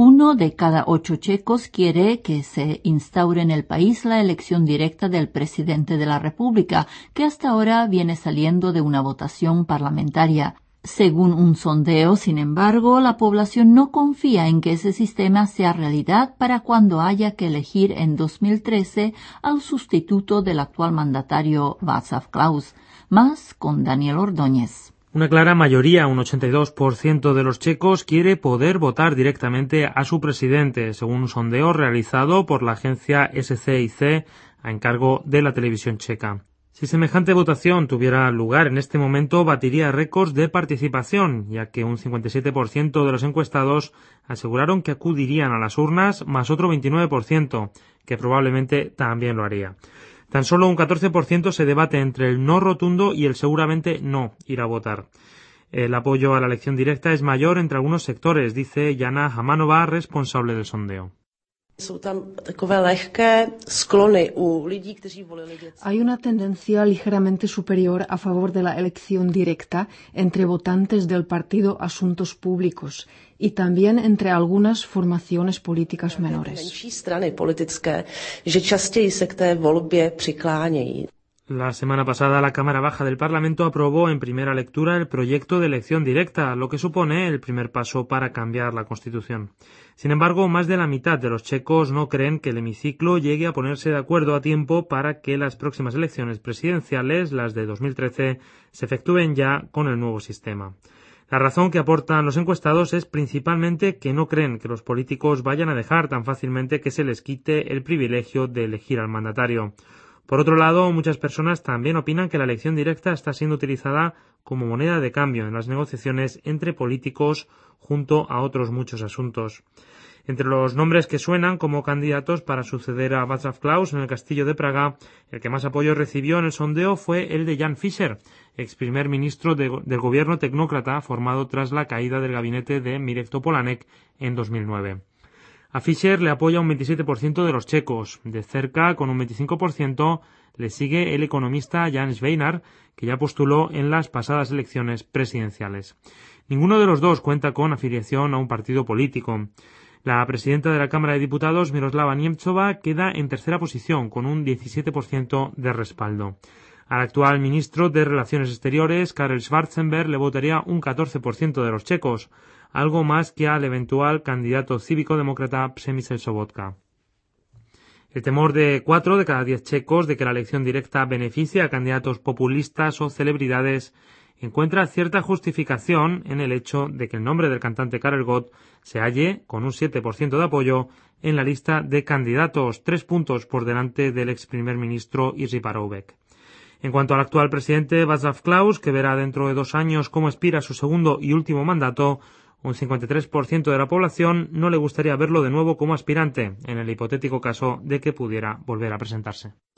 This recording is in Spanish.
1 de cada 8 checos quiere que se instaure en el país la elección directa del presidente de la República, que hasta ahora viene saliendo de una votación parlamentaria. Según un sondeo, sin embargo, la población no confía en que ese sistema sea realidad para cuando haya que elegir en 2013 al sustituto del actual mandatario Václav Klaus. Más con Daniel Ordóñez. Una clara mayoría, un 82% de los checos, quiere poder votar directamente a su presidente, según un sondeo realizado por la agencia SCIC a encargo de la televisión checa. Si semejante votación tuviera lugar en este momento, batiría récords de participación, ya que un 57% de los encuestados aseguraron que acudirían a las urnas, más otro 29%, que probablemente también lo haría. Tan solo un 14% se debate entre el no rotundo y el seguramente no ir a votar. El apoyo a la elección directa es mayor entre algunos sectores, dice Jana Hamanova, responsable del sondeo. Hay una tendencia ligeramente superior a favor de la elección directa entre votantes del partido Asuntos Públicos y también entre algunas formaciones políticas menores. La semana pasada la Cámara Baja del Parlamento aprobó en primera lectura el proyecto de elección directa, lo que supone el primer paso para cambiar la Constitución. Sin embargo, más de la mitad de los checos no creen que el hemiciclo llegue a ponerse de acuerdo a tiempo para que las próximas elecciones presidenciales, las de 2013, se efectúen ya con el nuevo sistema. La razón que aportan los encuestados es principalmente que no creen que los políticos vayan a dejar tan fácilmente que se les quite el privilegio de elegir al mandatario. Por otro lado, muchas personas también opinan que la elección directa está siendo utilizada como moneda de cambio en las negociaciones entre políticos junto a otros muchos asuntos. Entre los nombres que suenan como candidatos para suceder a Václav Klaus en el Castillo de Praga, el que más apoyo recibió en el sondeo fue el de Jan Fischer, ex primer ministro del gobierno tecnócrata formado tras la caída del gabinete de Mirek Topolánek en 2009. A Fischer le apoya un 27% de los checos. De cerca, con un 25%, le sigue el economista Jan Sveinar, que ya postuló en las pasadas elecciones presidenciales. Ninguno de los dos cuenta con afiliación a un partido político. La presidenta de la Cámara de Diputados, Miroslava Niemcová, queda en tercera posición, con un 17% de respaldo. Al actual ministro de Relaciones Exteriores, Karel Schwarzenberg, le votaría un 14% de los checos, algo más que al eventual candidato cívico-demócrata Přemysl Sobotka. El temor de 4 de cada 10 checos de que la elección directa beneficie a candidatos populistas o celebridades encuentra cierta justificación en el hecho de que el nombre del cantante Karel Gott se halle, con un 7% de apoyo, en la lista de candidatos, 3 puntos por delante del ex primer ministro Jiří Paroubek. En cuanto al actual presidente Václav Klaus, que verá dentro de 2 años cómo expira su segundo y último mandato, un 53% de la población no le gustaría verlo de nuevo como aspirante, en el hipotético caso de que pudiera volver a presentarse.